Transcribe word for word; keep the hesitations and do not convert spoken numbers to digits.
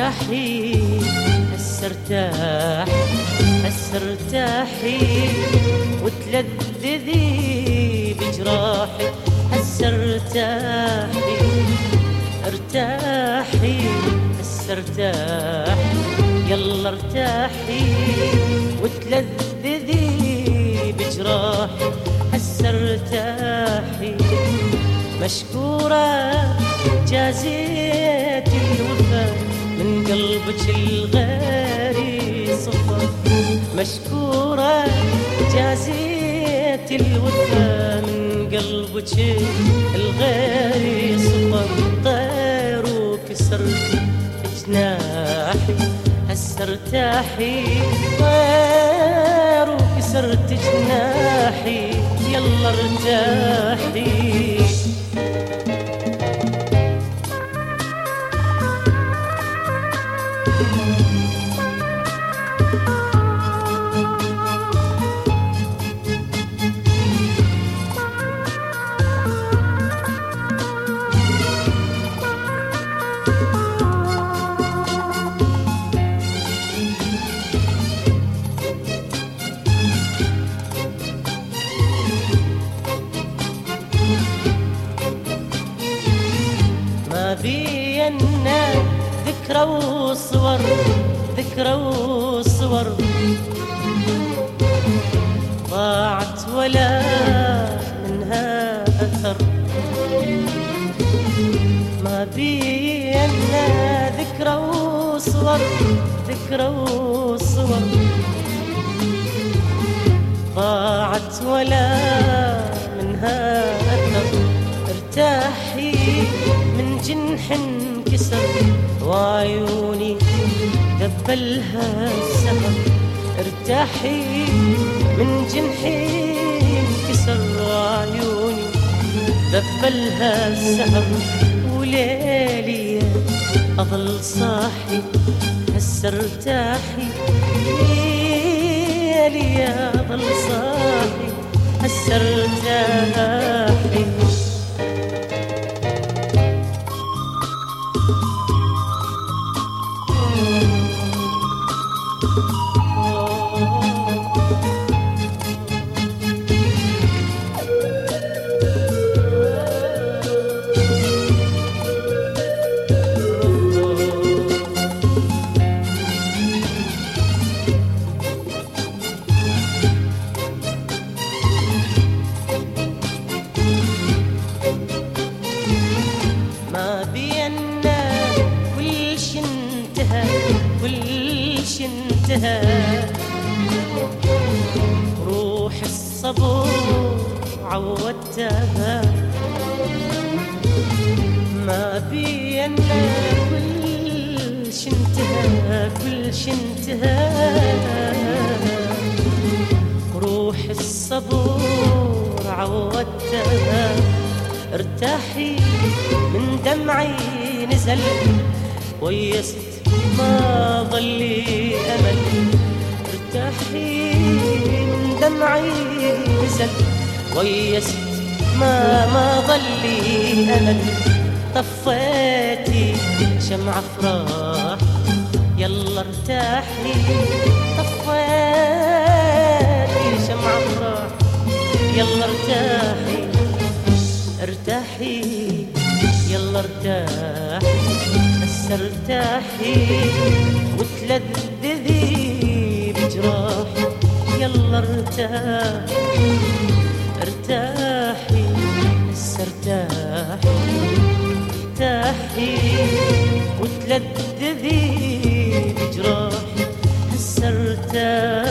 ارتاحي هسه ارتاح هسه ارتاحي وتلذذي بجراحي هسه ارتاحي ارتاحي هسه ارتاح يلا ارتاحي وتلذذي بجراحي هسه ارتاحي مشكورة جازيت الوفا من قلبك الغالي صفر مشكورة جازيت الوفا من قلبك الغالي صفر طير وكسرت جناحي هسه ارتاحي طير وكسرت جناحي يلا ارتاحي ما بينا ذكرى وصور ذكرى وصور ضاعت ولا منها أثر ما بينا ذكرى وصور ذكرى وصور ضاعت ولا منها أثر ارتاحي من جنح انكسر وعيوني دبلها السهر ارتاحي من جنحي انكسر وعيوني دبلها السهر وليلي أظل صاحي هسه ارتاحي ليلي أظل صاحي هسه ارتاحي ما بينا كل شي انتهى كل شي انتهى روح الصبر عودتها ما بينا كل شي انتهى كل شي انتهى روح الصبر عودتها ارتاحي من دمعي نزل ويست ما ظلي أمل ارتاحي من دمعي نزل ويست ما ما ظلي أمل طفيتي شمع أفراح يلا ارتاحي طفيتي شمع أفراح يلا ارتاحي ارتاحي يلا ارتاح هسه ارتاحي وتلذذي بجراحي يلا ارتاح ارتاحي هسه ارتاحي ارتاحي وتلذذي بجراحي هسه ارتاح